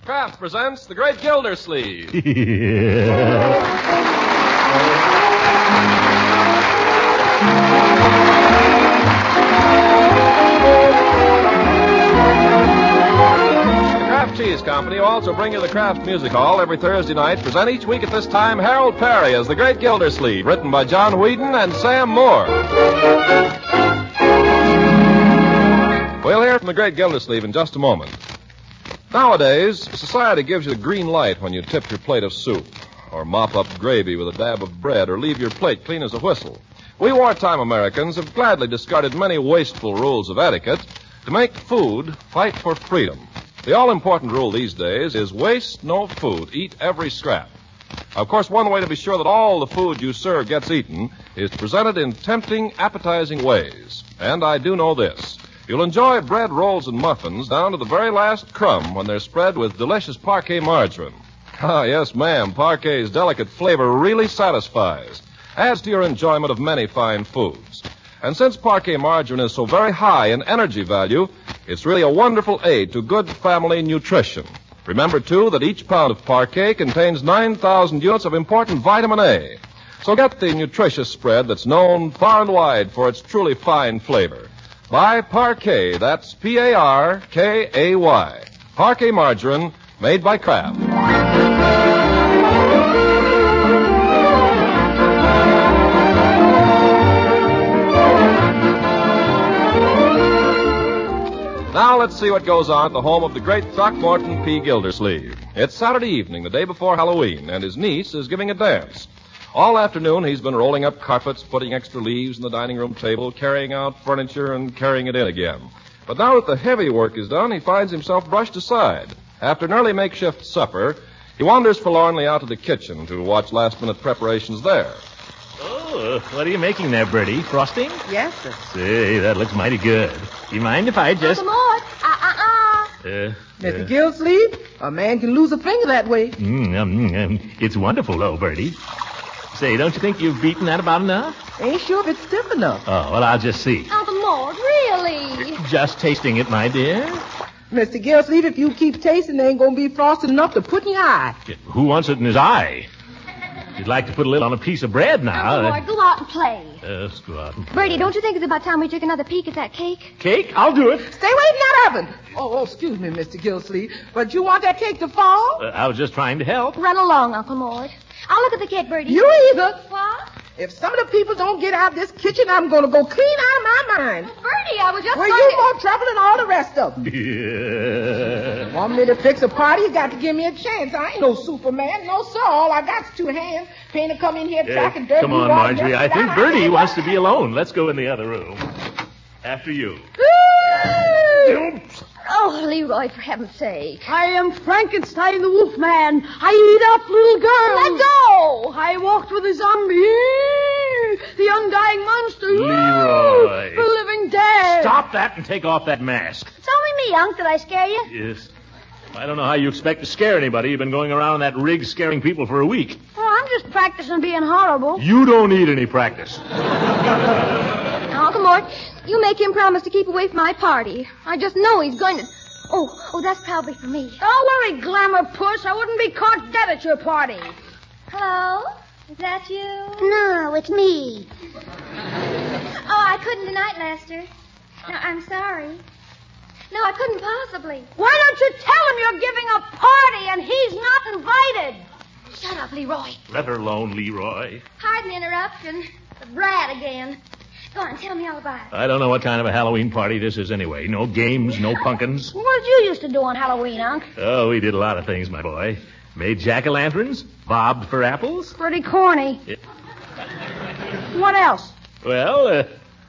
Kraft presents The Great Gildersleeve. Cheese Company will also bring you the Kraft Music Hall every Thursday night. Present each week at this time Harold Perry as the Great Gildersleeve, written by John Whedon and Sam Moore. We'll hear from the Great Gildersleeve in just a moment. Nowadays, society gives you the green light when you tip your plate of soup, or mop up gravy with a dab of bread, or leave your plate clean as a whistle. We wartime Americans have gladly discarded many wasteful rules of etiquette to make food fight for freedom. The all-important rule these days is waste no food, eat every scrap. Of course, one way to be sure that all the food you serve gets eaten is presented in tempting, appetizing ways. And I do know this. You'll enjoy bread, rolls, and muffins down to the very last crumb when they're spread with delicious Parquet margarine. Ah, yes, ma'am, Parquet's delicate flavor really satisfies, adds to your enjoyment of many fine foods. And since Parquet margarine is so very high in energy value, it's really a wonderful aid to good family nutrition. Remember, too, that each pound of Parquet contains 9,000 units of important vitamin A. So get the nutritious spread that's known far and wide for its truly fine flavor. Buy Parquet, that's P-A-R-K-A-Y. Parquet margarine, made by Kraft. Now let's see what goes on at the home of the great Throckmorton P. Gildersleeve. It's Saturday evening, the day before Halloween, and his niece is giving a dance. All afternoon he's been rolling up carpets, putting extra leaves in the dining room table, carrying out furniture, and carrying it in again. But now that the heavy work is done, he finds himself brushed aside. After an early makeshift supper, he wanders forlornly out to the kitchen to watch last-minute preparations there. Oh, what are you making there, Bertie? Frosting? Yes, sir. Say, that looks mighty good. Do you mind if I just... Uncle Mort. Mr. Gildersleeve, a man can lose a finger that way. It's wonderful, though, Bertie. Say, don't you think you've beaten that about enough? Ain't sure if it's stiff enough. Oh, well, I'll just see. Uncle Mort, really? Just tasting it, my dear. Mr. Gildersleeve, if you keep tasting, there ain't going to be frosting enough to put in your eye. Who wants it in his eye? If you'd like to put a little on a piece of bread now... Uncle Mort, go out and play. Let's go out and play. Bertie, don't you think it's about time we took another peek at that cake? Cake? I'll do it. Stay away from that oven. Oh, excuse me, Mr. Gildersleeve, but you want that cake to fall? I was just trying to help. Run along, Uncle Mort. I'll look at the cake, Bertie. You either. What? If some of the people don't get out of this kitchen, I'm going to go clean out of my mind. Bertie, I was just Well, going you to... more trouble than all the rest of them. Yeah. Want me to fix a party? You got to give me a chance. I ain't no Superman. No, sir. All I got's 2 hands. Paying to come in here tracking dirt. Come on, Marjorie. I think Bertie wants to be alone. Let's go in the other room. After you. Oh, Leroy, for heaven's sake. I am Frankenstein the Wolfman. I eat up little girls. Let go! I walked with a zombie. The undying monster. Leroy. The living dead. Stop that and take off that mask. It's only me, Unc. Did I scare you? Yes. I don't know how you expect to scare anybody. You've been going around in that rig scaring people for a week. Oh, I'm just practicing being horrible. You don't need any practice. Now, Uncle Mort, you make him promise to keep away from my party. I just know he's going to... Oh, that's probably for me. Don't worry, Glamour Puss. I wouldn't be caught dead at your party. Hello? Is that you? No, it's me. Oh, I couldn't tonight, Lester. No, I'm sorry. No, I couldn't possibly. Why don't you tell him you're giving a party and he's not invited? Shut up, Leroy. Let her alone, Leroy. Pardon the interruption. The brat again. Go on, tell me all about it. I don't know what kind of a Halloween party this is anyway. No games, no pumpkins. What did you used to do on Halloween, Unc? Oh, we did a lot of things, my boy. Made jack-o'-lanterns, bobbed for apples. Pretty corny. Yeah. What else? Well,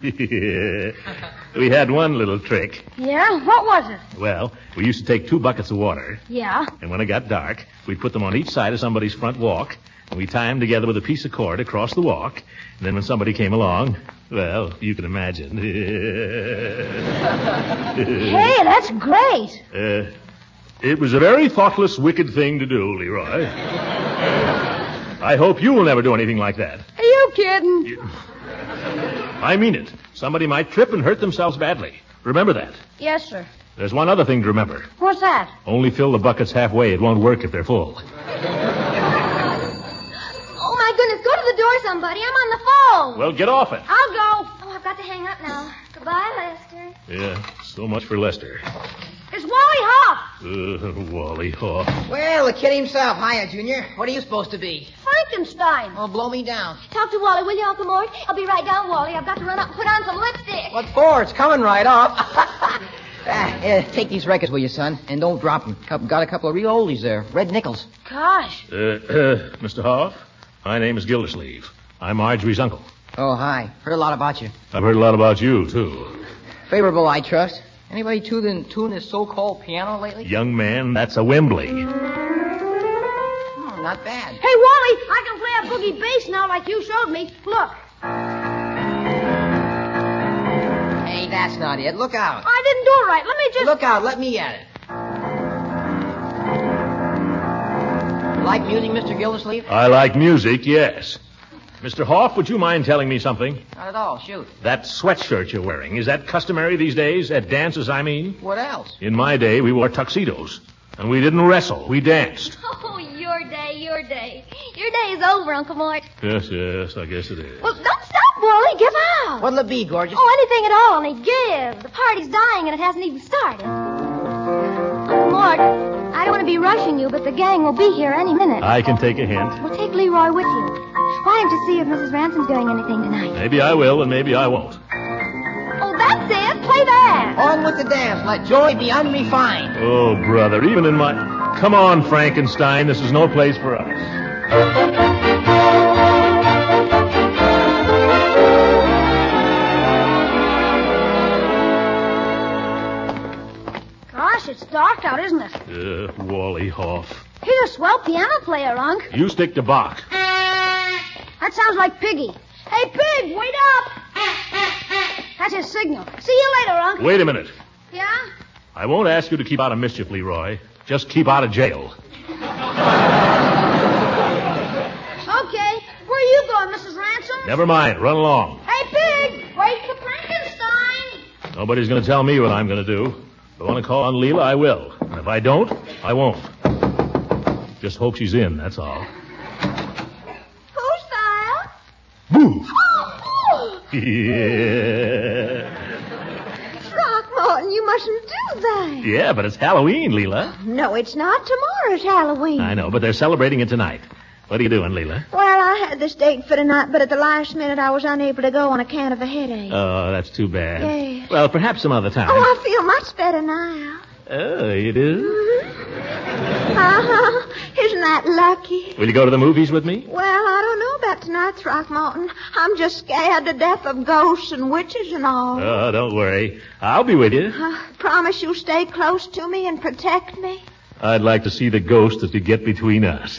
we had one little trick. Yeah? What was it? Well, we used to take 2 buckets of water, Yeah? and when it got dark, we'd put them on each side of somebody's front walk, and we'd tie them together with a piece of cord across the walk, and then when somebody came along, well, you can imagine. Hey, that's great. It was a very thoughtless, wicked thing to do, Leroy. I hope you will never do anything like that. Are you kidding? I mean it. Somebody might trip and hurt themselves badly. Remember that. Yes, sir. There's one other thing to remember. What's that? Only fill the buckets halfway. It won't work if they're full. Oh, my goodness. Go to the door, somebody. I'm on the phone. Well, get off it. I'll go. Oh, I've got to hang up now. Goodbye, Lester. Yeah, so much for Lester. It's Wally Hoff. Wally Hoff. Well, the kid himself. Hiya, Junior. What are you supposed to be? Frankenstein. Oh, blow me down. Talk to Wally, will you, Uncle Mort? I'll be right down, Wally. I've got to run up and put on some lipstick. What for? It's coming right off. Take these records, will you, son? And don't drop them. Got a couple of real oldies there. Red nickels. Gosh. Mr. Hoff, my name is Gildersleeve. I'm Marjorie's uncle. Oh, hi. Heard a lot about you. I've heard a lot about you, too. Favorable, I trust. Anybody tune this so-called piano lately? Young man, that's a Wembley. Oh, not bad. Hey, Wally, I can play a boogie bass now like you showed me. Look. Hey, that's not it. Look out. I didn't do it right. Let me just... Look out. Let me at it. Like music, Mr. Gildersleeve? I like music, yes. Mr. Hoff, would you mind telling me something? Not at all. Shoot. That sweatshirt you're wearing, is that customary these days? At dances, I mean? What else? In my day, we wore tuxedos. And we didn't wrestle. We danced. Oh, your day, your day. Your day is over, Uncle Mort. Yes, I guess it is. Well, don't stop, Wally. Give out. What'll it be, gorgeous? Oh, anything at all, only give. The party's dying and it hasn't even started. Uncle Mort, I don't want to be rushing you, but the gang will be here any minute. I can take a hint. Well, take Leroy with you. Why don't you see if Mrs. Ransom's doing anything tonight? Maybe I will, and maybe I won't. Oh, that's it. Play that. On with the dance. Let joy be unrefined. Oh, brother, even in my... Come on, Frankenstein. This is no place for us. Gosh, it's dark out, isn't it? Wally Hoff. He's a swell piano player, Unc. You stick to Bach. That sounds like Piggy. Hey, Pig, wait up! That's his signal. See you later, Unc. Wait a minute. Yeah? I won't ask you to keep out of mischief, Leroy. Just keep out of jail. Okay. Where are you going, Mrs. Ransom? Never mind. Run along. Hey, Pig, wait for Frankenstein. Nobody's going to tell me what I'm going to do. If I want to call on Leela, I will. And if I don't, I won't. Just hope she's in, that's all. Who's that? Boo! Oh, Yeah. Throckmorton, you mustn't do that. Yeah, but it's Halloween, Leela. No, it's not. Tomorrow's Halloween. I know, but they're celebrating it tonight. What are you doing, Leela? Well, I had this date for tonight, but at the last minute I was unable to go on account of a headache. Oh, that's too bad. Yes. Well, perhaps some other time. Oh, I feel much better now. Oh, you do? Uh-huh. Isn't that lucky? Will you go to the movies with me? Well, I don't know about tonight, Throckmorton. I'm just scared to death of ghosts and witches and all. Oh, don't worry. I'll be with you. Promise you'll stay close to me and protect me? I'd like to see the ghost that could get between us.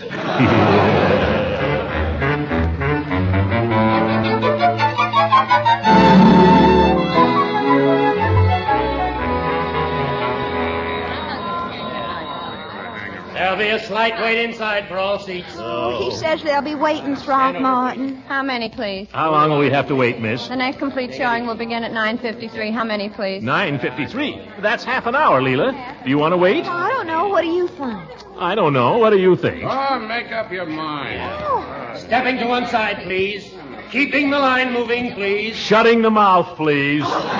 There'll be a slight wait inside for all seats. Oh, he says they'll be waiting, Throckmorton. How many, please? How long will we have to wait, miss? The next complete showing will begin at 9:53. How many, please? 9:53. That's half an hour, Leela. Do you want to wait? I don't know. What do you think? I don't know. What do you think? Oh, make up your mind. Stepping to one side, please. Keeping the line moving, please. Shutting the mouth, please.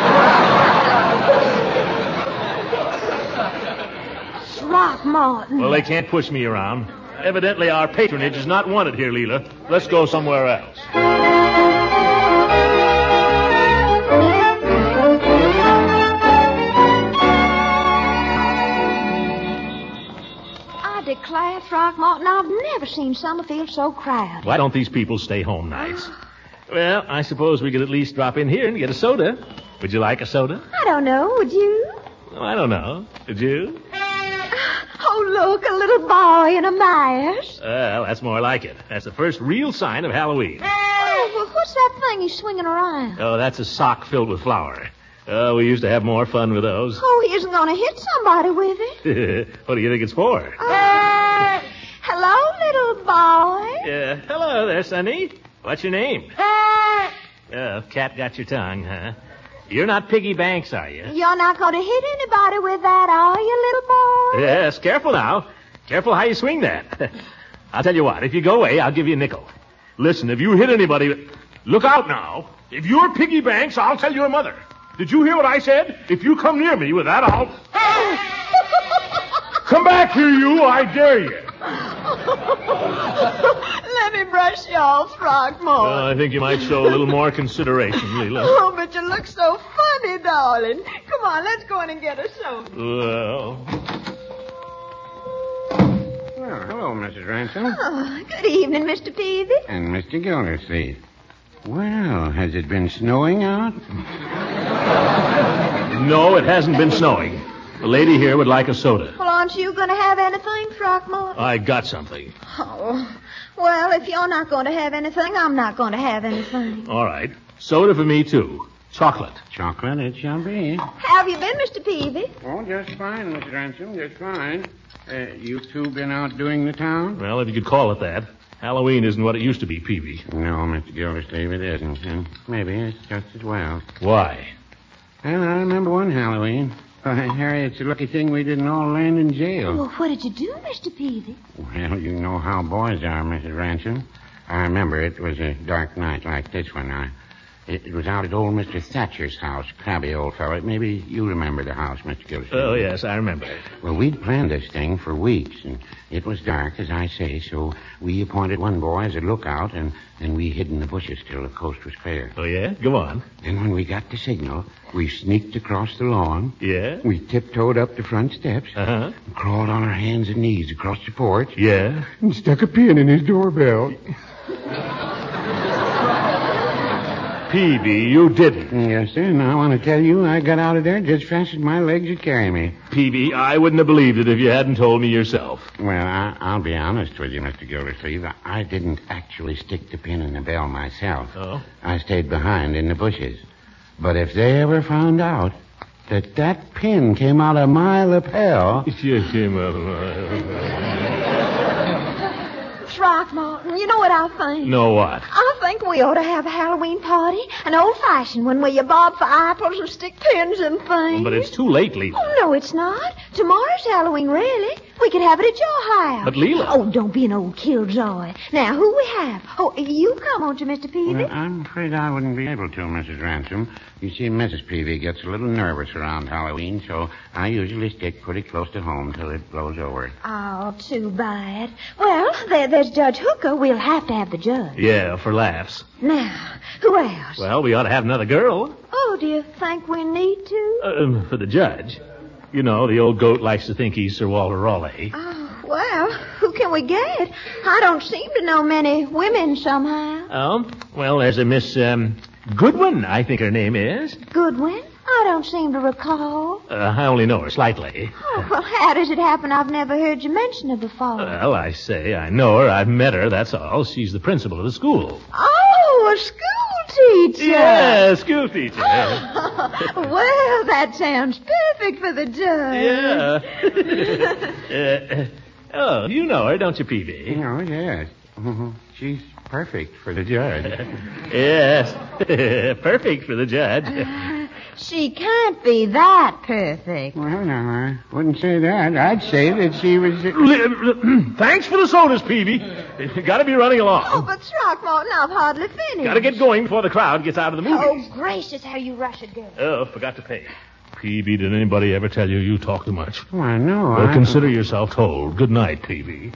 Throckmorton. Well, they can't push me around. Evidently, our patronage is not wanted here, Leela. Let's go somewhere else. I declare, Throckmorton, I've never seen Summerfield so crowded. Why don't these people stay home nights? Well, I suppose we could at least drop in here and get a soda. Would you like a soda? I don't know. Would you? Oh, I don't know. Would you? Oh, look, a little boy in a mask. Well, that's more like it. That's the first real sign of Halloween. Oh, well, what's that thing he's swinging around? Oh, that's a sock filled with flour. Oh, we used to have more fun with those. Oh, he isn't going to hit somebody with it. What do you think it's for? Hello, little boy. Hello there, Sonny. What's your name? Cat got your tongue, huh? You're not Piggy Banks, are you? You're not going to hit anybody with that, are you, little boy? Yes, careful now. Careful how you swing that. I'll tell you what, if you go away, I'll give you a nickel. Listen, if you hit anybody... Look out now. If you're Piggy Banks, I'll tell your mother. Did you hear what I said? If you come near me with that, I'll... Come back here, you. I dare you. Let me brush you off, Throckmorton. Well, I think you might show a little more consideration, Leela. Oh, but you look so funny, darling. Come on, let's go in and get a soda. Well... Well, hello, Mrs. Ransom. Oh, good evening, Mr. Peavy. And Mr. Gildersleeve. Well, has it been snowing out? No, it hasn't been snowing. The lady here would like a soda. Well, aren't you going to have anything, Throckmorton? I got something. Oh, well, if you're not going to have anything, I'm not going to have anything. All right. Soda for me, too. Chocolate. Chocolate it shall be. How have you been, Mr. Peavy? Oh, just fine, Mrs. Ransom, just fine. You two been out doing the town? Well, if you could call it that. Halloween isn't what it used to be, Peavy. No, Mr. Gildersleeve, it isn't. And maybe it's just as well. Why? Well, I remember one Halloween. Harry, it's a lucky thing we didn't all land in jail. Well, what did you do, Mr. Peavy? Well, you know how boys are, Mrs. Ransom. I remember it was a dark night like this one. It was out at old Mr. Thatcher's house, crabby old fellow. Maybe you remember the house, Mr. Gildersleeve. Oh, yes, I remember it. Well, we'd planned this thing for weeks, and it was dark, as I say, so we appointed one boy as a lookout, and then we hid in the bushes till the coast was clear. Oh, yeah? Go on. Then when we got the signal, we sneaked across the lawn. Yeah? We tiptoed up the front steps. Uh-huh. And crawled on our hands and knees across the porch. Yeah? And stuck a pin in his doorbell. Peavy, you didn't. Yes, sir, and I want to tell you, I got out of there just fast as my legs would carry me. Peavy, I wouldn't have believed it if you hadn't told me yourself. Well, I'll be honest with you, Mr. Gildersleeve. I didn't actually stick the pin in the bell myself. Oh? I stayed behind in the bushes. But if they ever found out that pin came out of my lapel... It came out of Throckmorton, you know what I think? No what? I think we ought to have a Halloween party, an old-fashioned one where you bob for apples and stick pins and things. But it's too late, Leela. Oh, no, it's not. Tomorrow's Halloween, really. We could have it at your house. But, Leela... Oh, don't be an old killjoy. Now, who we have? Oh, you come, won't you, Mr. Peavy? Well, I'm afraid I wouldn't be able to, Mrs. Ransom. You see, Mrs. Peavy gets a little nervous around Halloween, so I usually stick pretty close to home till it blows over. Oh, too bad. Well, there's Judge Hooker. We'll have to have the judge. Yeah, for laughs. Now, who else? Well, we ought to have another girl. Oh, do you think we need to? For the judge. You know, the old goat likes to think he's Sir Walter Raleigh. Oh, well, who can we get? I don't seem to know many women somehow. Oh? Well, there's a Miss, Goodwin, I think her name is. Goodwin? I don't seem to recall. I only know her slightly. Oh, well, how does it happen I've never heard you mention her before? Well, I say, I know her. I've met her, that's all. She's the principal of the school. Oh, a school teacher. Yeah, school teacher. Well, that sounds perfect for the judge. Yeah. Oh, you know her, don't you, Peavy? Oh, yes. She's perfect for the judge. Yes, perfect for the judge. She can't be that perfect. Well, no, I wouldn't say that. I'd say that she was... Thanks for the sodas, Peavy. Got to be running along. Oh, but Throckmorton, I've hardly finished. Got to get going before the crowd gets out of the movies. Oh, gracious, how you rush it, girl. Oh, forgot to pay. Peavy, did anybody ever tell you talk too much? Why, no. Well, consider yourself told. Good night, Peavy.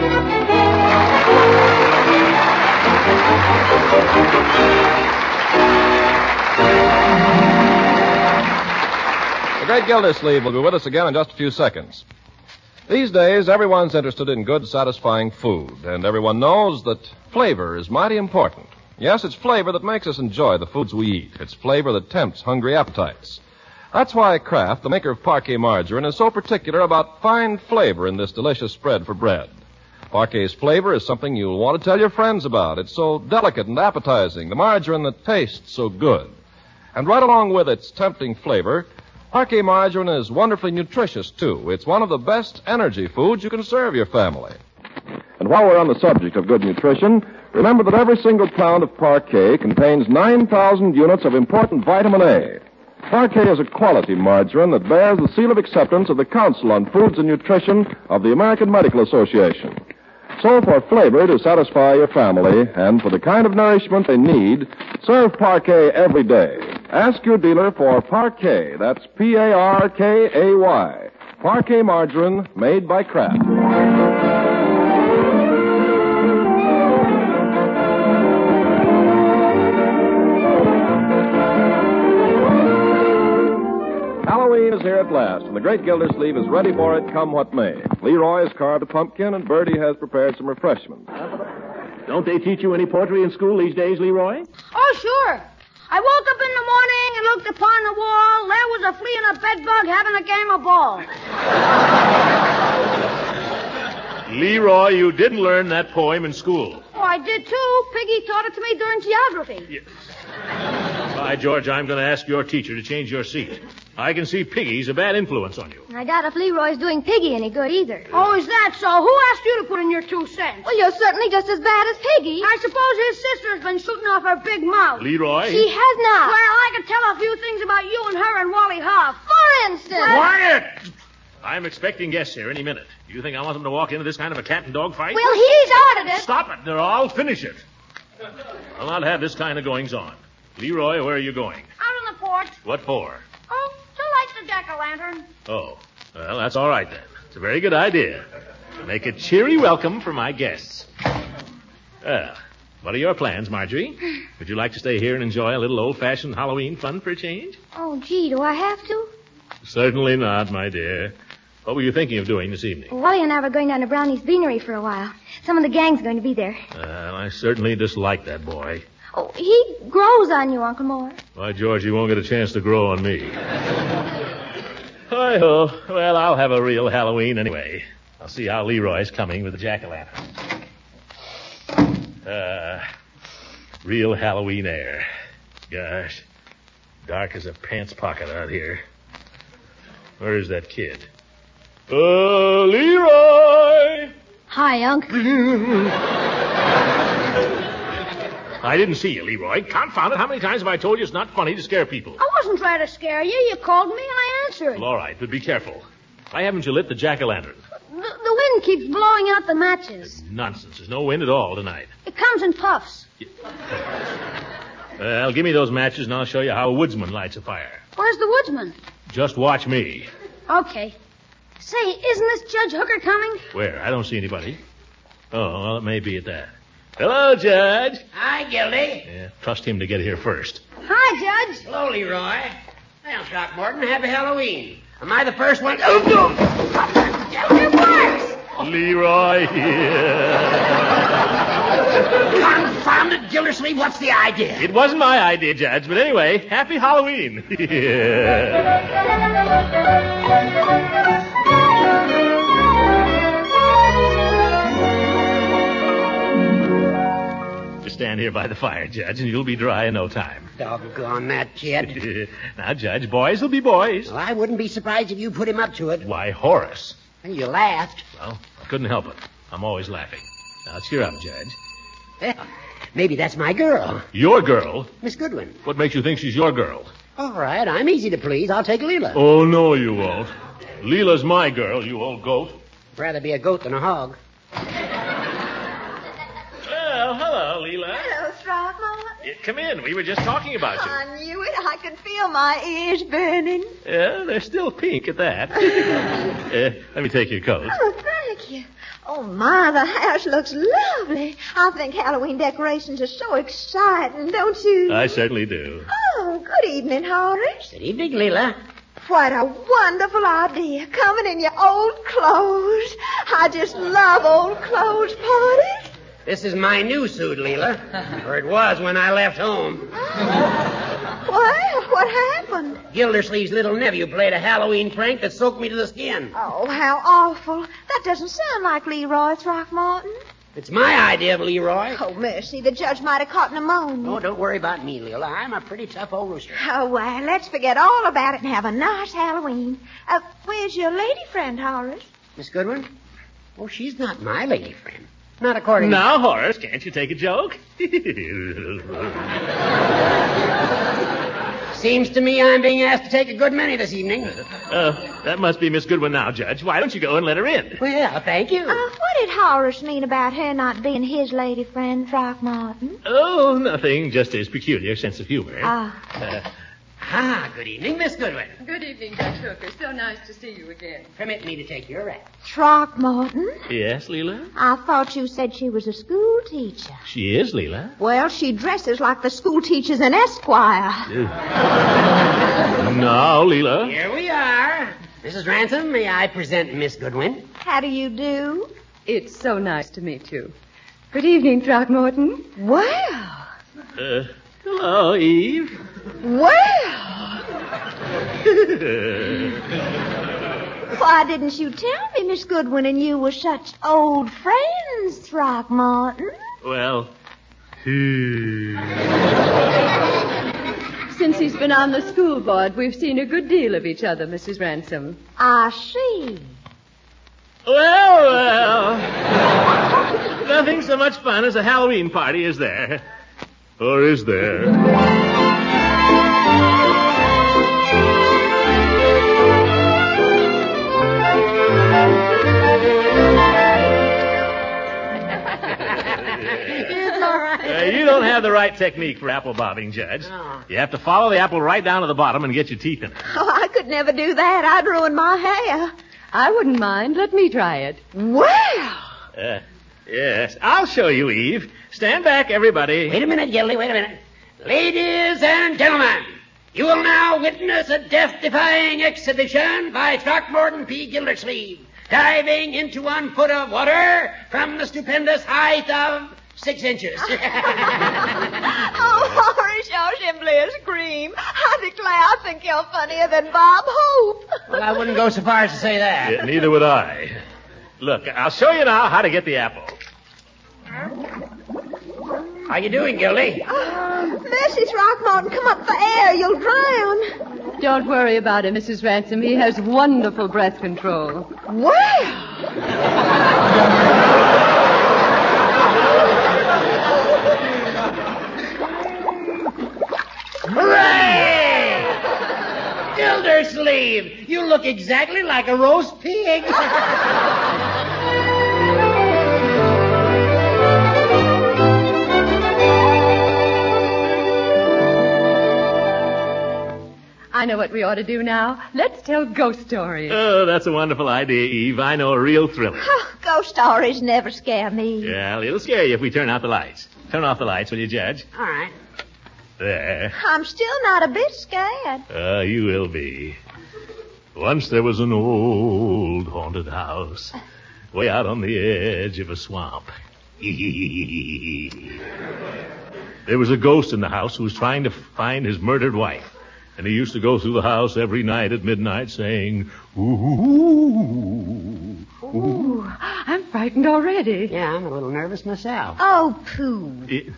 The great Gildersleeve will be with us again in just a few seconds. These days, everyone's interested in good, satisfying food, and everyone knows that flavor is mighty important. Yes, it's flavor that makes us enjoy the foods we eat. It's flavor that tempts hungry appetites. That's why Kraft, the maker of Parquet margarine, is so particular about fine flavor in this delicious spread for bread. Parquet's flavor is something you'll want to tell your friends about. It's so delicate and appetizing, the margarine that tastes so good. And right along with its tempting flavor, Parquet margarine is wonderfully nutritious, too. It's one of the best energy foods you can serve your family. And while we're on the subject of good nutrition, remember that every single pound of Parquet contains 9,000 units of important vitamin A. Parquet is a quality margarine that bears the seal of acceptance of the Council on Foods and Nutrition of the American Medical Association. So for flavor to satisfy your family and for the kind of nourishment they need, serve Parquet every day. Ask your dealer for Parquet. That's Parkay. Parquet margarine made by Kraft. Halloween is here at last, and the great Gildersleeve is ready for it, come what may. Leroy has carved a pumpkin, and Bertie has prepared some refreshments. Don't they teach you any poetry in school these days, Leroy? Oh, sure. I woke up in the morning and looked upon the wall. There was a flea and a bedbug having a game of ball. Leroy, you didn't learn that poem in school. Oh, I did, too. Piggy taught it to me during geography. By George, I'm going to ask your teacher to change your seat. I can see Piggy's a bad influence on you. I doubt if Leroy's doing Piggy any good either. Oh, is that so? Who asked you to put in your 2 cents? Well, you're certainly just as bad as Piggy. I suppose his sister's been shooting off her big mouth. Leroy? She has not. Well, I can tell a few things about you and her and Wally Huff. For instance. Quiet! I'm expecting guests here any minute. Do you think I want them to walk into this kind of a cat and dog fight? Well, he started it. Stop it, or I'll finish it. I'll not have this kind of goings-on. Leroy, where are you going? Out on the porch. What for? Oh, to light the jack-o'-lantern. Oh, well, that's all right then. It's a very good idea. To make a cheery welcome for my guests. Well, what are your plans, Marjorie? Would you like to stay here and enjoy a little old-fashioned Halloween fun for a change? Oh, gee, do I have to? Certainly not, my dear. What were you thinking of doing this evening? Well, Wally and I were going down to Brownie's Beanery for a while. Some of the gang's going to be there. I certainly dislike that boy. Oh, he grows on you, Uncle Mort. Why, George, he won't get a chance to grow on me. Hi-ho. Well, I'll have a real Halloween anyway. I'll see how Leroy's coming with the jack-o'-lantern. Real Halloween air. Gosh, dark as a pants pocket out here. Where's that kid? Leroy! Hi, Unc. I didn't see you, Leroy. Confound it, how many times have I told you it's not funny to scare people? I wasn't trying to scare you. You called me and I answered. Well, all right, but be careful. Why haven't you lit the jack-o'-lantern? The wind keeps blowing out the matches. Nonsense. There's no wind at all tonight. It comes in puffs. Well, give me those matches and I'll show you how a woodsman lights a fire. Where's the woodsman? Just watch me. Okay. Say, isn't this Judge Hooker coming? Where? I don't see anybody. Oh, well, it may be at that. Hello, Judge. Hi, Gildy. Yeah, trust him to get here first. Hi, Judge. Hello, Leroy. Well, Throckmorton, happy Halloween. Am I the first one? It works! Leroy here. Confounded Gildersleeve, what's the idea? It wasn't my idea, Judge, but anyway, happy Halloween. Just stand here by the fire, Judge, and you'll be dry in no time. Doggone that kid. Now, Judge, boys will be boys. Well, I wouldn't be surprised if you put him up to it. Why, Horace. And you laughed. Well, I couldn't help it. I'm always laughing. Now, cheer up, Judge. Well, maybe that's my girl. Your girl? Miss Goodwin. What makes you think she's your girl? All right, I'm easy to please. I'll take Leela. Oh, no, you won't. Leela's my girl, you old goat. Rather be a goat than a hog. Well, hello, Leela. Hello, Throckmorton. Come in. We were just talking about you. I knew it. I could feel my ears burning. Yeah, they're still pink at that. Let me take your coat. Oh, thank you. Oh, my, the house looks lovely. I think Halloween decorations are so exciting, don't you? I certainly do. Oh, good evening, Horace. Good evening, Leela. What a wonderful idea, coming in your old clothes. I just love old clothes parties. This is my new suit, Leela. Or it was when I left home. Well, what happened? Gildersleeve's little nephew played a Halloween prank that soaked me to the skin. Oh, how awful. That doesn't sound like Leroy Throckmorton. It's my idea of Leroy. Oh, mercy, the judge might have caught pneumonia. Oh, don't worry about me, Leela. I'm a pretty tough old rooster. Oh, well, let's forget all about it and have a nice Halloween. Where's your lady friend, Horace? Miss Goodwin? Oh, she's not my lady friend. Not according Now, Horace, can't you take a joke? Seems to me I'm being asked to take a good many this evening. That must be Miss Goodwin now, Judge. Why don't you go and let her in? Well, thank you. What did Horace mean about her not being his lady friend, Throckmorton? Oh, nothing. Just his peculiar sense of humor. Good evening, Miss Goodwin. Good evening, Judge Hooker. So nice to see you again. Permit me to take your wrap. Throckmorton? Yes, Leela? I thought you said she was a school teacher. She is, Leela. Well, she dresses like the school teachers in Esquire. Now, Leela. Here we are. Mrs. Ransom, may I present Miss Goodwin? How do you do? It's so nice to meet you. Good evening, Throckmorton. Well. Hello, Eve. Well. Why didn't you tell me Miss Goodwin and you were such old friends, Throckmorton? Well, Since he's been on the school board, we've seen a good deal of each other, Mrs. Ransom. I see. Well. Nothing so much fun as a Halloween party, is there? Or is there? You don't have the right technique for apple bobbing, Judge. Oh. You have to follow the apple right down to the bottom and get your teeth in it. Oh, I could never do that. I'd ruin my hair. I wouldn't mind. Let me try it. Well. Yes, I'll show you, Eve. Stand back, everybody. Wait a minute, Gildy, wait a minute. Ladies and gentlemen, you will now witness a death-defying exhibition by Throckmorton P. Gildersleeve, diving into 1 foot of water from the stupendous height of 6 inches. Oh, Horace, you're simply a scream. I declare, I think you're funnier than Bob Hope. Well, I wouldn't go so far as to say that. Yeah, neither would I. Look, I'll show you now how to get the apple. How you doing, Gildy? Mercy, Throckmorton, come up for air. You'll drown. Don't worry about him, Mrs. Ransom. He has wonderful breath control. Well. Hooray! Gildersleeve, you look exactly like a roast pig. I know what we ought to do now. Let's tell ghost stories. Oh, that's a wonderful idea, Eve. I know a real thriller. Oh, ghost stories never scare me. Yeah, it'll scare you if we turn out the lights. Turn off the lights, will you, Judge? All right. There. I'm still not a bit scared. You will be. Once there was an old haunted house way out on the edge of a swamp. There was a ghost in the house who was trying to find his murdered wife. And he used to go through the house every night at midnight saying, ooh. Ooh, I'm frightened already. Yeah, I'm a little nervous myself. Oh, pooh.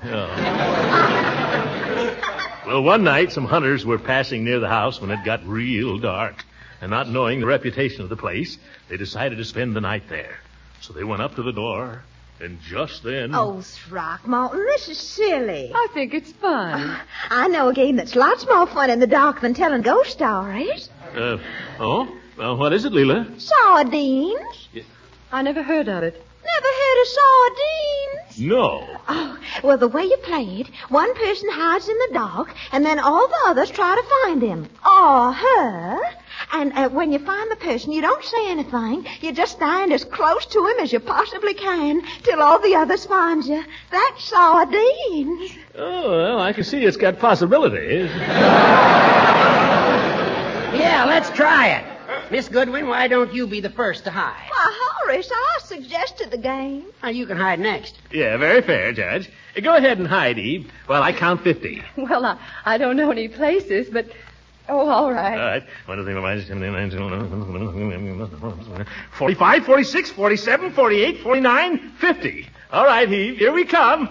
Well, one night, some hunters were passing near the house when it got real dark. And not knowing the reputation of the place, they decided to spend the night there. So they went up to the door, and just then... Oh, Throckmorton, this is silly. I think it's fun. I know a game that's lots more fun in the dark than telling ghost stories. Well, what is it, Leela? Sardines. I never heard of it. Never heard of sardines? No. Oh, well, the way you play it, one person hides in the dark, and then all the others try to find him. Or her. And when you find the person, you don't say anything. You just stand as close to him as you possibly can till all the others find you. That's sardines. Oh, well, I can see it's got possibilities. Yeah, let's try it. Miss Goodwin, why don't you be the first to hide? Why, Horace, I suggested the game. Well, you can hide next. Yeah, very fair, Judge. Go ahead and hide, Eve, while I count 50. Well, I don't know any places, but... Oh, all right. All right. 45, 46, 47, 48, 49, 50. All right, Eve, here we come.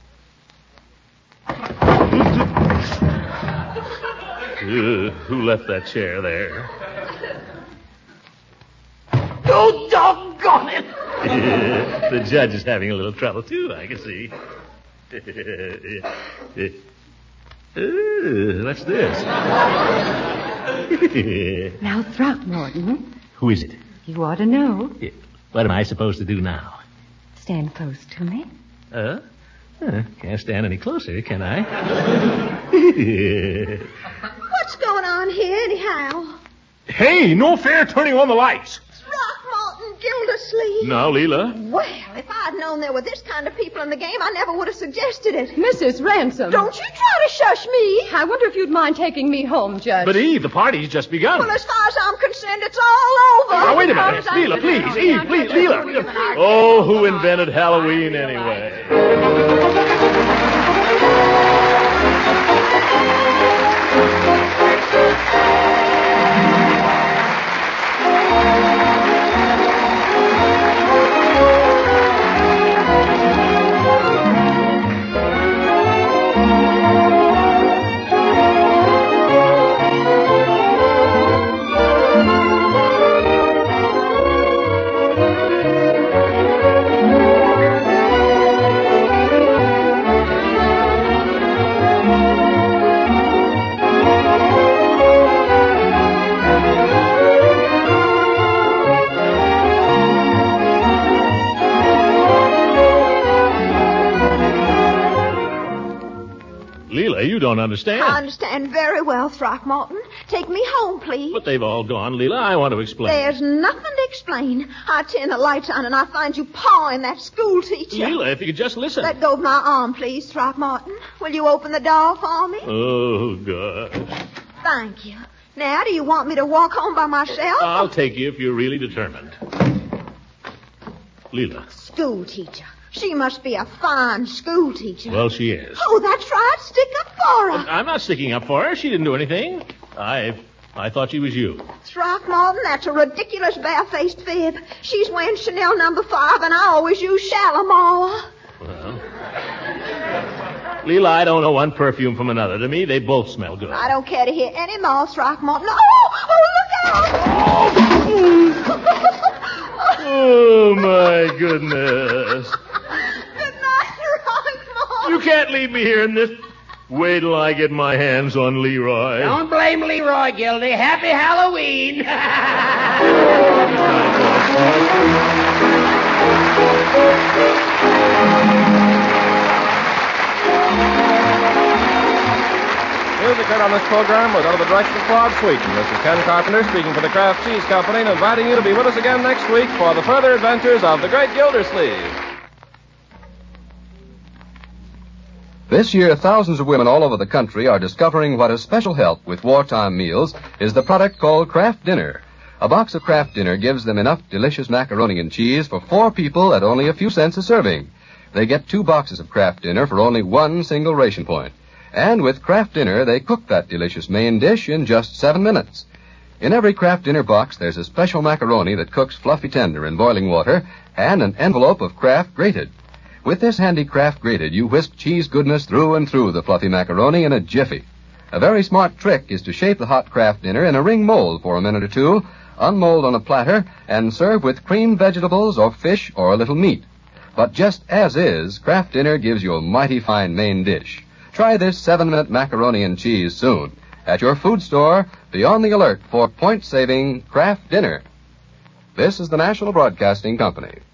Who left that chair there? Oh, doggone it! The judge is having a little trouble, too, I can see. What's this? Now, Throckmorton, Who is it? you ought to know. What am I supposed to do now? Stand close to me. Can't stand any closer, can I? What's going on here, anyhow? Hey, no fair turning on the lights. Throckmorton Gildersleeve. Now, Leela. Well, if I'd known there were this kind of people in the game, I never would have suggested it. Mrs. Ransom. Don't you try to shush me. I wonder if you'd mind taking me home, Judge. But, Eve, the party's just begun. Well, as far as I'm concerned, it's all over. Now, wait a minute. Leela, please. Eve, please. Leela. Oh, who invented Halloween anyway? You don't understand. I understand very well, Throckmorton. Take me home, please. But they've all gone, Leela. I want to explain. There's nothing to explain. I turn the lights on and I find you pawing that school teacher. Leela, if you could just listen. Let go of my arm, please, Throckmorton. Will you open the door for me? Oh, God. Thank you. Now, do you want me to walk home by myself? I'll take you if you're really determined. Leela. School teacher. She must be a fine school teacher. Well, she is. Oh, that's right. Stick up for her. I'm not sticking up for her. She didn't do anything. I thought she was you. Throckmorton, that's a ridiculous bare-faced fib. She's wearing Chanel No. 5, and I always use Shalimar. Well, Leela, I don't know one perfume from another. To me, they both smell good. I don't care to hear any more, Throckmorton. Oh, look out! Oh, my goodness. Good night, Throckmorton. You can't leave me here in this. Wait till I get my hands on Leroy. Don't blame Leroy, Gildy. Happy Halloween. Music heard on this program was under the direction of Claude Sweeten. This is Ken Carpenter speaking for the Kraft Cheese Company and inviting you to be with us again next week for the further adventures of the Great Gildersleeve. This year, thousands of women all over the country are discovering what a special help with wartime meals is the product called Kraft Dinner. A box of Kraft Dinner gives them enough delicious macaroni and cheese for 4 people at only a few cents a serving. They get 2 boxes of Kraft Dinner for only 1 single ration point. And with Kraft Dinner, they cook that delicious main dish in just 7 minutes. In every Kraft Dinner box, there's a special macaroni that cooks fluffy tender in boiling water and an envelope of Kraft grated. With this handy Kraft grated, you whisk cheese goodness through and through the fluffy macaroni in a jiffy. A very smart trick is to shape the hot Kraft Dinner in a ring mold for a minute or two, unmold on a platter, and serve with creamed vegetables or fish or a little meat. But just as is, Kraft Dinner gives you a mighty fine main dish. Try this 7-minute macaroni and cheese soon. At your food store, be on the alert for point-saving Kraft Dinner. This is the National Broadcasting Company.